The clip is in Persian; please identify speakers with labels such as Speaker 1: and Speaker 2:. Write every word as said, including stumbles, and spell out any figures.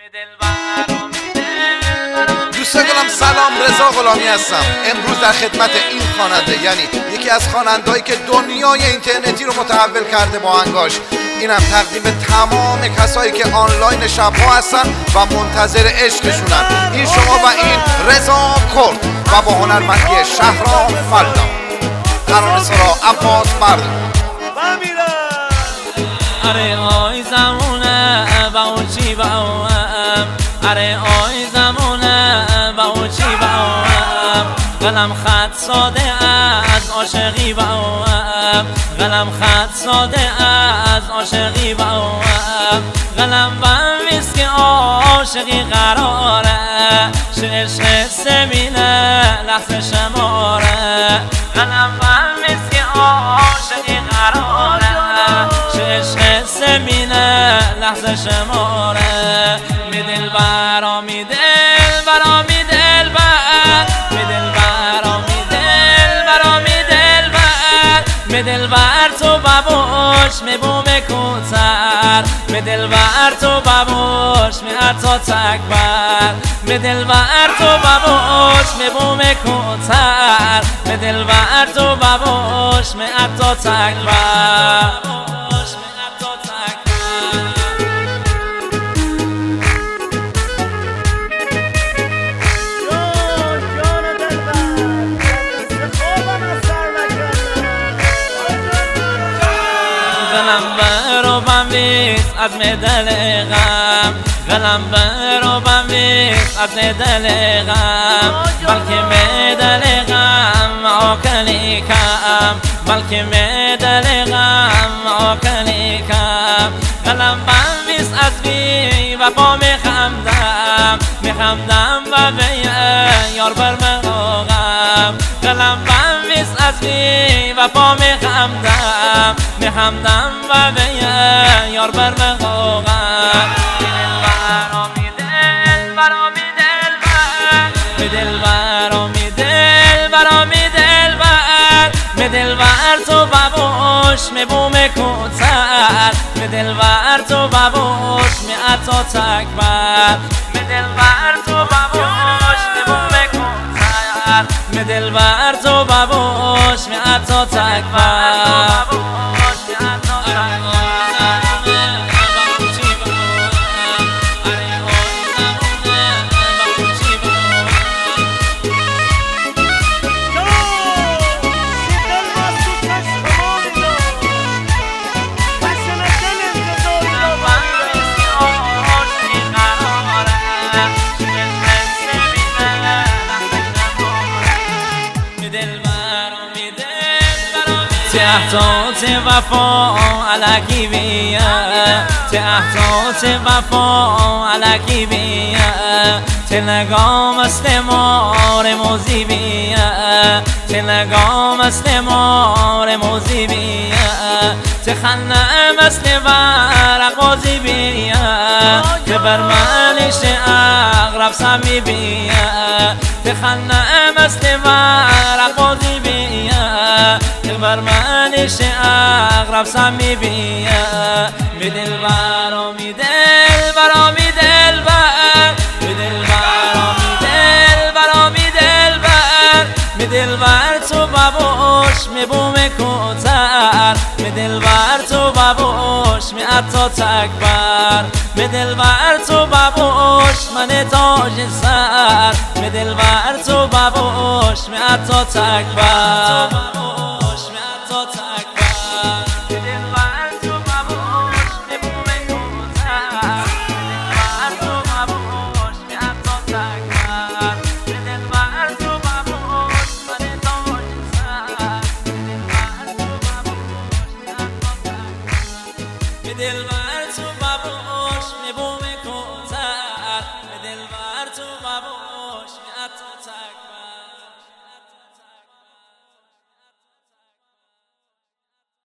Speaker 1: دوستان گلم سلام، رضا غلامی هستم. امروز در خدمت این خواننده، یعنی یکی از خواننده‌هایی که دنیای اینترنتی رو متحول کرده با آهنگاش، اینم تقدیم تمام کسایی که آنلاین شب‌ها هستن و منتظر عشقشونن. این شما و این رضا کرد و با هنرمندی شهرام فلدا، ترانه سرا عباس مرد.
Speaker 2: آره آی زمونه با اون چی با اون، آره آی زمونه با اون چی با اون، قلم خط ساده از عاشقی با اون، قلم خط ساده از عاشقی با اون، قلم بنویس که عاشقی قراره، عشق سمینه لحظه شماره، قلم بنویس که عاشقی قراره، عشق سمینه لحظه شماره. می دل برا می دل برا می دل بر، می دل برا می دل برا می دل بر، می دل بر تو بابوش می بوم کوتر، می دل بر تو بابوش می حتی تکبر، می دل بر تو بابوش می بوم کوتر، می دل بر تو بابوش می حتی تکبر. قلم برو بنویس از دل غم، قلم برو بنویس از دل غم، بلکه می دل غم آکنی کم، بلکه می دل غم آکنی کم. قلم بنویس از بی وفا می خندم، می خندم و به یار بر مقام، قلم بنویس از بی وفا می خندم، می خندم و به یار بر مقام. می دل برا می دل بر، می دل برا می دل برا می دل بر، می دل بر تو بابوش می بوم کوتر، می دل بر تو بابوش می عطا تکبر، می دل بر تو بابوش می بوم کوتر، می دل بر تو بابوش می عطا تکبر. تحتات وفا علکی بیا، تحتات وفا علکی بیا، تلگام است مار موزی بیا، تلگام است مار موزی بیا، تخنم است ورق بازی بیا، که بر منش اغرب سمی بیا، تخنم است ورق بازی بیا، که بر منش اغرب سمی بیا. می دل برا می دل برا می دل بر، می دل برا می دل برا می دل بر، می دل بر تو بابوش می بوم کوتر، می دل بر تو بابوش می عطا تکبر، می دل بر تو بابوش من تاج سر، می دل بر تو بابوش می عطا تکبر.